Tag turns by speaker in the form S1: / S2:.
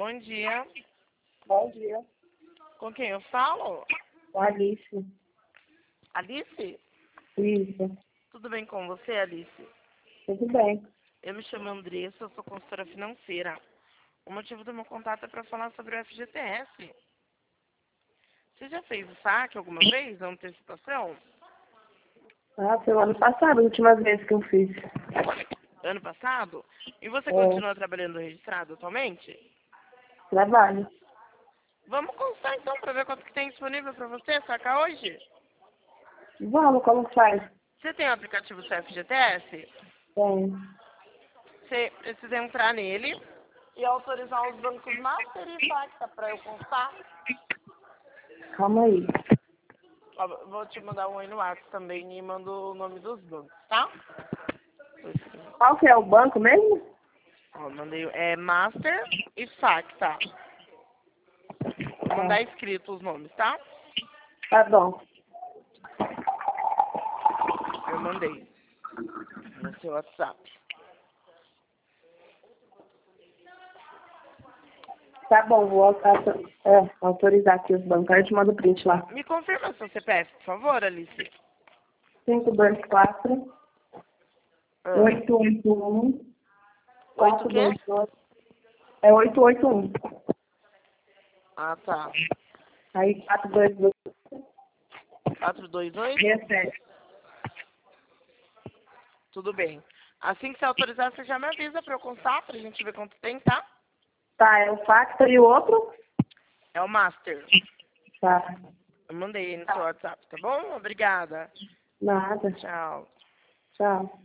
S1: Bom dia.
S2: Bom dia.
S1: Com quem eu falo?
S2: Com a Alice.
S1: Alice?
S2: Isso.
S1: Tudo bem com você, Alice?
S2: Tudo bem.
S1: Eu me chamo Andressa, eu sou consultora financeira. O motivo do meu contato é para falar sobre o FGTS. Você já fez o saque alguma vez, a antecipação?
S2: Ah, foi o ano passado, a última vez que eu fiz.
S1: Ano passado? E você
S2: É,
S1: continua trabalhando registrado atualmente?
S2: trabalho.
S1: Vamos consultar então para ver quanto que tem disponível para você sacar hoje?
S2: Vamos, como faz?
S1: Você tem o aplicativo do FGTS?
S2: Tem.
S1: Você precisa entrar nele e autorizar os bancos Master e Pacta para eu constar.
S2: Calma aí.
S1: Ó, vou te mandar um aí no WhatsApp também e mando o nome dos bancos, tá?
S2: Qual que é o banco mesmo?
S1: Ó, mandei, Master e Pacta. Vou mandar escrito os nomes, tá?
S2: Tá bom.
S1: Eu mandei no seu WhatsApp.
S2: Tá bom, vou autorizar aqui os bancos. Aí eu te mando o print lá.
S1: Me confirma seu CPF, por favor, Alice.
S2: 524
S1: Ah,
S2: 881
S1: 8 o quê?
S2: 422. É 881.
S1: Ah, tá.
S2: Aí 422
S1: 428?
S2: 67.
S1: Tudo bem. Assim que você autorizar, você já me avisa pra eu constar, pra gente ver quanto tem, tá?
S2: Tá, é o Facta e o outro?
S1: É o Master.
S2: Tá.
S1: Eu mandei aí no seu WhatsApp, tá bom? Obrigada.
S2: Nada.
S1: Tchau.
S2: Tchau.